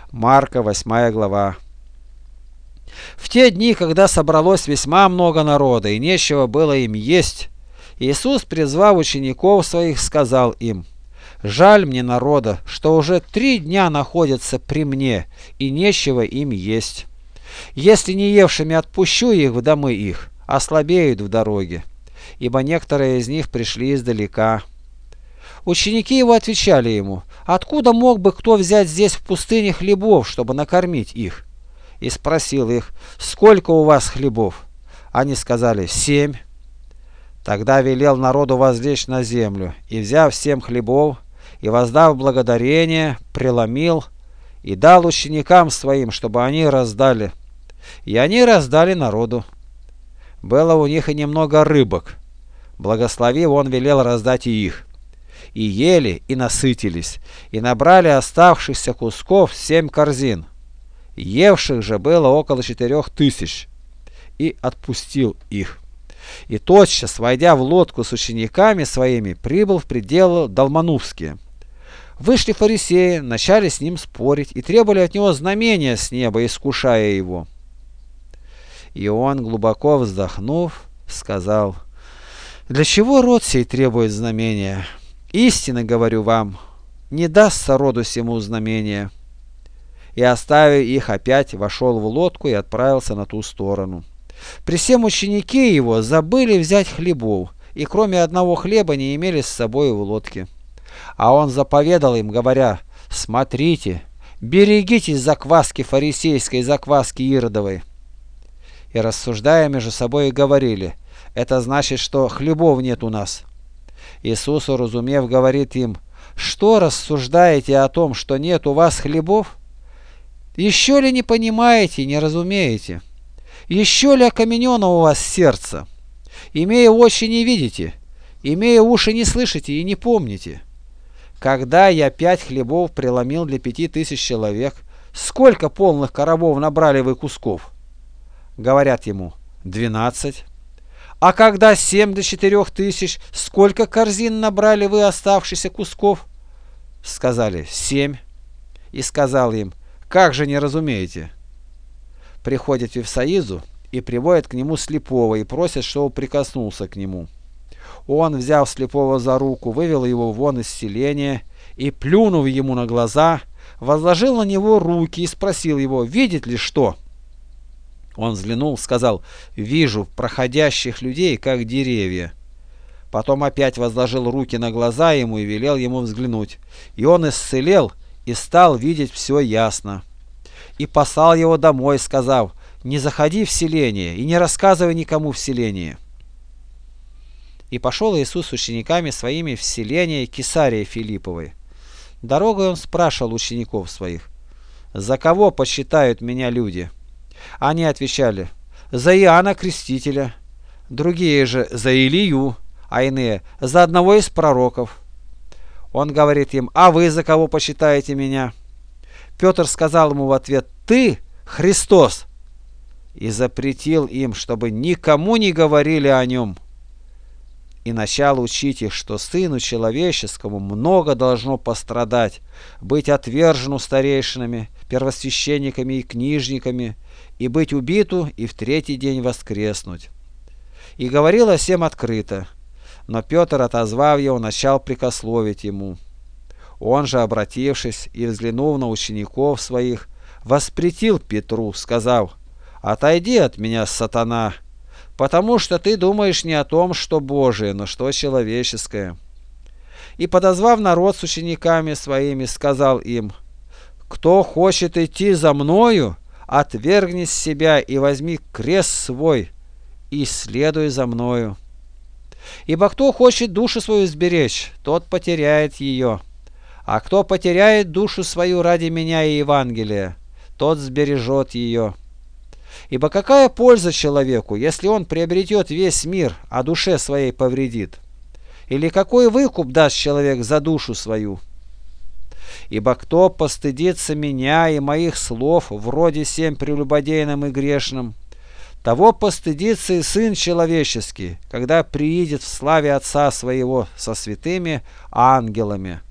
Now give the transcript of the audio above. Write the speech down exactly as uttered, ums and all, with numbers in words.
Марка, восьмая глава. В те дни, когда собралось весьма много народа, и нечего было им есть, Иисус, призвав учеников своих, сказал им: «Жаль мне народа, что уже три дня находятся при мне, и нечего им есть. Если не евшими отпущу их в домы их, ослабеют в дороге, ибо некоторые из них пришли издалека». Ученики его отвечали ему: «Откуда мог бы кто взять здесь в пустыне хлебов, чтобы накормить их?» И спросил их: «Сколько у вас хлебов?» Они сказали: «Семь». Тогда велел народу возлечь на землю, и, взяв семь хлебов, и воздав благодарение, преломил и дал ученикам своим, чтобы они раздали. И они раздали народу. Было у них и немного рыбок. Благословив, он велел раздать и их. И ели, и насытились, и набрали оставшихся кусков семь корзин. Евших же было около четырех тысяч. И отпустил их. И тотчас, войдя в лодку с учениками своими, прибыл в пределы Далманувские. Вышли фарисеи, начали с ним спорить и требовали от него знамения с неба, искушая его. И он, глубоко вздохнув, сказал: «Для чего род сей требует знамения? Истинно говорю вам, не дастся роду сему знамения». И, оставив их, опять вошел в лодку и отправился на ту сторону. При всем ученики его забыли взять хлебов, и кроме одного хлеба не имели с собой в лодке. А он заповедал им, говоря: «Смотрите, берегитесь закваски фарисейской, закваски иродовой». И, рассуждая между собой, говорили: «Это значит, что хлебов нет у нас». Иисус, уразумев, говорит им: «Что рассуждаете о том, что нет у вас хлебов? Еще ли не понимаете, не разумеете? Еще ли окаменено у вас сердце? Имея очи, не видите, имея уши, не слышите и не помните? Когда я пять хлебов преломил для пяти тысяч человек, сколько полных коробов набрали вы кусков?» Говорят ему: «Двенадцать». «А когда семь до четырех тысяч, сколько корзин набрали вы оставшихся кусков?» Сказали: «Семь». И сказал им: «Как же не разумеете?» Приходят в Вифсаизу и приводят к нему слепого и просят, чтобы прикоснулся к нему. Он, взяв слепого за руку, вывел его вон из селения и, плюнув ему на глаза, возложил на него руки и спросил его: «Видит ли что?» Он взглянул, сказал: «Вижу проходящих людей, как деревья». Потом опять возложил руки на глаза ему и велел ему взглянуть. И он исцелел и стал видеть все ясно. И послал его домой, сказав: «Не заходи в селение и не рассказывай никому в селении». И пошел Иисус с учениками своими в селение Кесарии Филипповой. Дорогой он спрашивал учеников своих: «За кого почитают меня люди?» Они отвечали: «За Иоанна Крестителя». Другие же: «За Илию», а иные: «За одного из пророков». Он говорит им: «А вы за кого почитаете меня?» Петр сказал ему в ответ: «Ты Христос». И запретил им, чтобы никому не говорили о нем. И начал учить их, что Сыну Человеческому много должно пострадать, быть отвержену старейшинами, первосвященниками и книжниками, и быть убиту, и в третий день воскреснуть. И говорил о сем открыто. Но Петр, отозвав его, начал прикословить ему. Он же, обратившись и взглянув на учеников своих, воспретил Петру, сказав: «Отойди от меня, сатана, потому что ты думаешь не о том, что Божие, но что человеческое». И, подозвав народ с учениками своими, сказал им: «Кто хочет идти за мною, отвергни себя и возьми крест свой, и следуй за мною. Ибо кто хочет душу свою сберечь, тот потеряет ее. А кто потеряет душу свою ради меня и Евангелия, тот сбережет ее. Ибо какая польза человеку, если он приобретет весь мир, а душе своей повредит? Или какой выкуп даст человек за душу свою? Ибо кто постыдится меня и моих слов вроде сем прелюбодейным и грешным, того постыдится и Сын Человеческий, когда приидет в славе Отца Своего со святыми ангелами».